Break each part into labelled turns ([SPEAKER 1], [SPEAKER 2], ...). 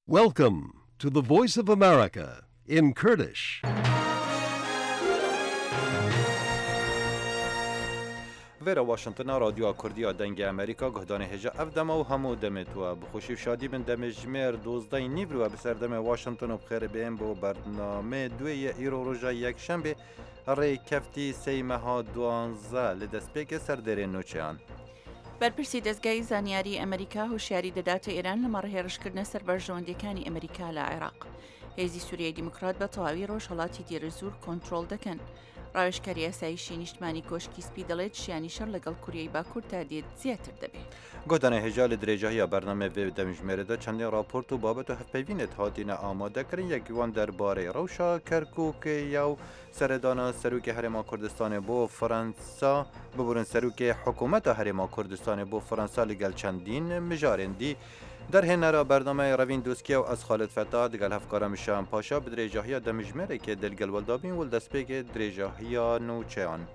[SPEAKER 1] Welcome to the Voice of America in Kurdish.
[SPEAKER 2] ویرا واشنطن رادیو کردی دنگ امریکا گهدان هجا افدم و همو دمت و بخوشی و شادی من دم جمیر 12 نیور و بسر دم واشنطن و بخیر بیم با برنامه دوی ایرو روژا یک شنبه ری کفتی سیمه ها 12 لدست پیک سر در نوچیان
[SPEAKER 3] بەرپرسی دەستگای زانیاری ئەمریکا هوشیاری دەداتە ئێران لە مەڕهێڕشکردنە سەربەرژەوەندیەکانی ئەمریکا لە عێراق. هێزی سووریای دیموکرات بە تەواوی ڕۆژهەڵاتی دیێرەزور کۆنتڕۆڵ دەکەن. ڕاوێژکاری یاساییشی نیشتمانی کۆشکی سپی دەڵێت شیانی شەڕ لەگەڵ کوریای باکوور تا دێت زیاتر دەبێت.
[SPEAKER 2] گهدان هجا لدرجه برنامه و دم جمیر چند راپورت و بابت و هفپیوینت هاتین آماده کرن یکیوان درباره روشا کرکوک یا سردان سروک هرما کردستان بو فرانسا ببرن سروک حکومت هرما کردستان بو فرانسا لگل چندین مجارندی در هنرا برنامه روین دوسکیو از خالد فتا دگل هفکارم شام پاشا به درجه دم جمیر که دلگل ولدابین ول دسپیک درجه نوچهان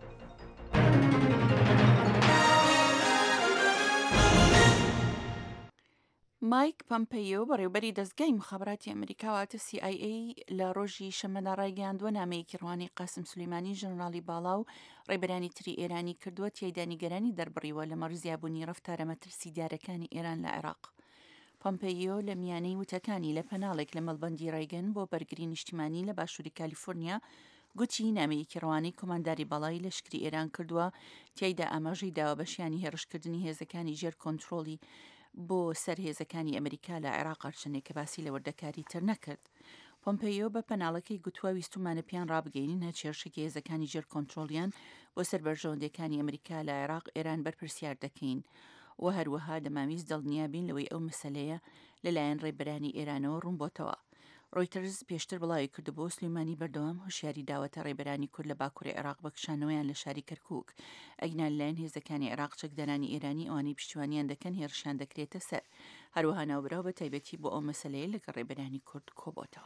[SPEAKER 3] مایک پۆمپێیۆ بەڕێوەبەری دەستگای مخابراتی ئەمریکا واتە CIA لە ڕۆژی شەمەدا ڕایگەیاندووە نامەیەکی ڕوانی قاسم سولەیمانی ژەنەراڵی باڵا و ڕێبەرانی تری ئێرانی کردووە تیایدا نیگەرانی دەربڕیوە لە مەرزیابوونی ڕەفتارە مەترسیدارەکانی ئێران لە عێراق. پۆمپێیۆ لە میانەی وتەکانی لە پەناڵێک لە مەڵبەندی ڕایگەن بۆ بەرگری نیشتیمانی لە باشووری کالیفۆرنیا گوتی نامەیەکی ڕەوانەی کۆمانداری باڵای لەشکری ئێران کردووە تیایدا ئاماژەی داوە بەشیانی هێرشکردنی هێزەکانی ژێر کۆنتڕۆڵی بۆ سەرهێزەکانی ئەمریکا لە عێراق ئەرچنێک کە باسی لە وردەکاری تر نەکرد. پۆمپێیۆ بە پەناڵەکەی گوتووە ویستومانە پیان ڕابگەینە چێرشێکی هێزەکانی ژێر کۆنتڕۆڵیان بۆ سەربەرژەوەندیەکانی ئەمریکا لە عێراق ئێران بەرپرسیار دەکەین و هەروەها دەماویست دڵنیابین لەوەی ئەو مەسەلەیە لەلایەن ڕێبەرانی ئێرانەوە ڕوون بۆتەوە. ڕۆیترز پێشتر بڵاوی کردبوو سلەیمانی بەردەوام هوشیاری داوەتە ڕێبەرانی کورد لە باکووری عێراق بەکشانەوەیان لە شاری کەرکووک ئەگنا لەلایەن هێزەکانی عێراق چەکدەرانی ئێرانی ئەوانەی پشتیوانیان دەکەن هێرشیان دەکرێتە سەر. هەروەها ناوبراو بە تایبەتی بۆ ئەو مەسەلەیە لەگەڵ ڕێبەرانی کورد کۆبۆتەوە.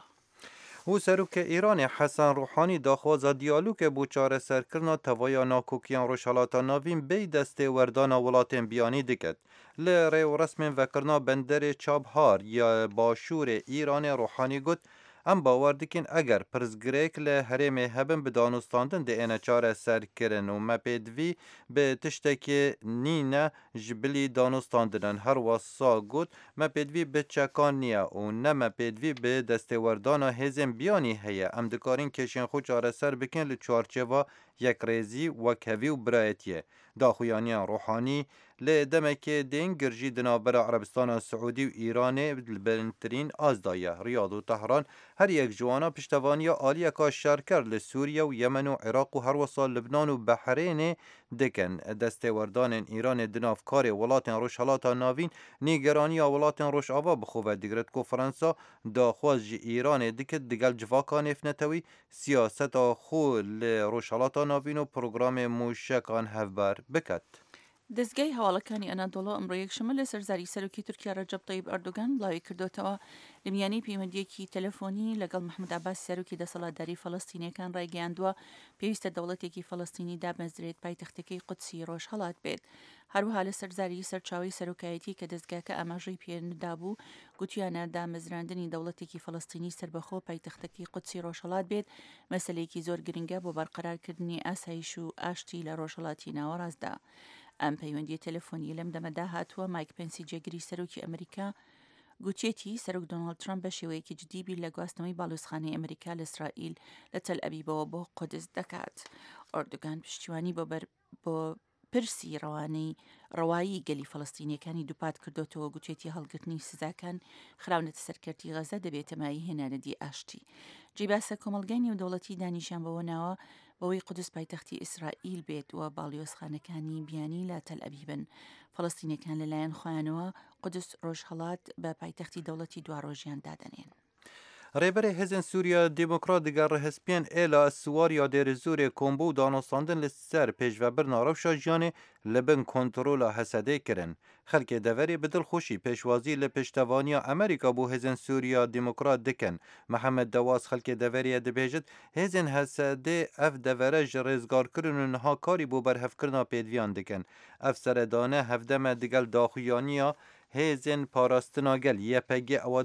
[SPEAKER 2] او سروک ایران حسن روحانی داخواز دیالوگ بو چاره سرکرنا توایا ناکوکیان روشالاتا ناوین بی دسته وردانا ولاتین بیانی دکت. لره و رسم وکرنا بندر چابهار یا باشور ایران روحانی گوت ام باور دکین اگر پرزگریک له هرم هبن به دانستاندن ده اینا چاره سرکرن و مپیدوی به تشتکی نینا جبلی دانستاندن هر واسا گوت مپیدوی به چکان نیا و نه مپیدوی به دستوردانا هزم بیانی هیا ام دکارین کشین خود چاره سر بکن لچارچوا یک ریزی و کوی و برایتیه داخویانیان روحانی لدمک دین گرجی دنابر عربستان سعودی و ایران بلندترین آزدایه ریاض و تهران هر یک جوانا پشتوانی عالیه که شرکر لسوریه و یمن و عراق و هر وصال لبنان و بحرین دکن دستوردان ایران دنافکار ولاتن روشهلاتا ناوین نیگرانی ولاتن روش آوا بخواه دیگرد که فرانسا داخواز ایران دکت دگل جواکان افنتوی سیاست خو لروشهلاتا ناوین و پروگرام موشکان هفبر بکت.
[SPEAKER 3] دەستگای هەواڵەکانی ئەنادۆڵۆ ئەمڕۆ یەکشەمە لە سەرزاری سەرۆکی تورکیا ڕەجەب تەیب ئەردۆگان بڵاوی کردوتەوە لە میانەی پەیوەندیەکی تەلەفۆنی لەگەڵ محمود عەباس سەرۆکی دەسەڵاتداری فەڵەستینیەکان ڕایگەیاندووە پێویستە دەوڵەتێکی فەڵەستینی دامەزرێت پایتەختەکەی قودسی ڕۆژهەڵات بێت. هەروەها لە سەرزاری سەرچاوی سەرۆکایەتی کە دەستگاکە ئاماژەی پێدابوو گوتیانە دامەزراندنی دەوڵەتێکی فەڵەستینی سربەخۆ پایتەختەکەی قودسی ڕۆژهەڵات بێت مەسەلەیەکی زۆر گرنگە بۆ بەرقەرارکردنی ئاسایش و ئاشتی لە ڕۆژهەڵاتی ناوەڕاستدا. ئەم پەیوەندی تەلەفۆنی لەم دەمەدا هاتووە مایک پێنسی جێگیری سەرۆکی ئەمریکا گوتێتی سەرۆک دۆناڵد ترامپ بە شێوەیەکی جدی بیر لە گواستنەوەی باڵوێزخانەی ئەمریکا لە ئیسرائیل لە تەل ئەبیبەوە بۆ قودس دەکات. ئەردۆگان پشتیوانی بۆ پرسی ڕەوایی گەلی فەڵەستینیەکانی دووپات کردوتەوە گوتێتی هەڵگرتنی سزاکان خراونەتە سەرکەرتی غەزە دەبێتە مای هێنانەدی ئاشتی. جێباسە کۆمەڵگای نێودەوڵەتی دانیشان بەوە ناوە بەوەی قودس پایتەختی ئیسرائیل بێت و باڵیۆزخانەکانی بیانی لە تەل ئەبیبن. فەڵەستینیەکان لەلایەن خۆیانەوە قودس ڕۆژهەڵات بە پایتەختی دەوڵەتی دواڕۆژیان دادەنێن.
[SPEAKER 2] ریبر هزن سوریا دموکرات دیگر هسپین ایلا سواریا در زور کمبو دانستاندن لسر پیش و برنا روشا جیانه لبن کنترول حسده کرن. خلک دوری بدل خوشی پیشوازی لپشتوانیا امریکا بو هزن سوریا دموکرات دکن. محمد دواس خلک دوری دبیجد هزن حسده اف دوره جرزگار کرن نها کاری بو برهف کرنا پیدویان دکن. اف سردانه هفدم دیگل داخویانیا هزن پاراستناگل یه پگی